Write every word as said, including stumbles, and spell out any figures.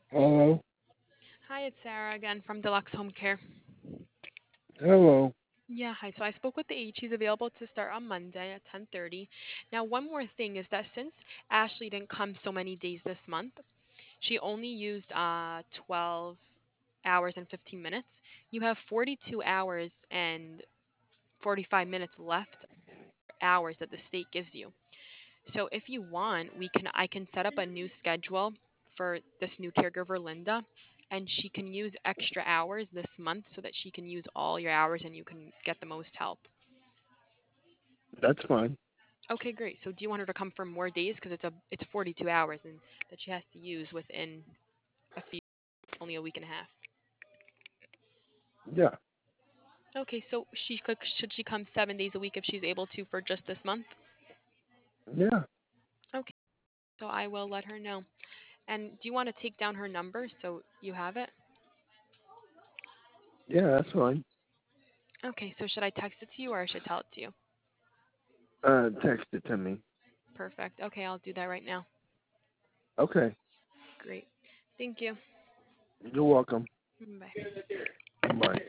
Hello. Hi, it's Sarah again from Deluxe Home Care. Hello. Yeah, hi. So I spoke with the aide. She's available to start on Monday at ten thirty. Now, one more thing is that since Ashley didn't come so many days this month, she only used uh twelve hours and fifteen minutes. You have forty-two hours and forty-five minutes left hours that the state gives you. So if you want, we can I can set up a new schedule for this new caregiver, Linda, and she can use extra hours this month so that she can use all your hours and you can get the most help. That's fine. Okay, great. So do you want her to come for more days because it's a it's forty-two hours and that she has to use within a few only a week and a half. Yeah. Okay, so she could should she come seven days a week if she's able to for just this month? Yeah. Okay, so I will let her know. And do you want to take down her number so you have it? Yeah, that's fine. Okay, so should I text it to you or I should tell it to you? Uh, text it to me. Perfect. Okay, I'll do that right now. Okay. Great. Thank you. You're welcome. Mm, bye. Bye.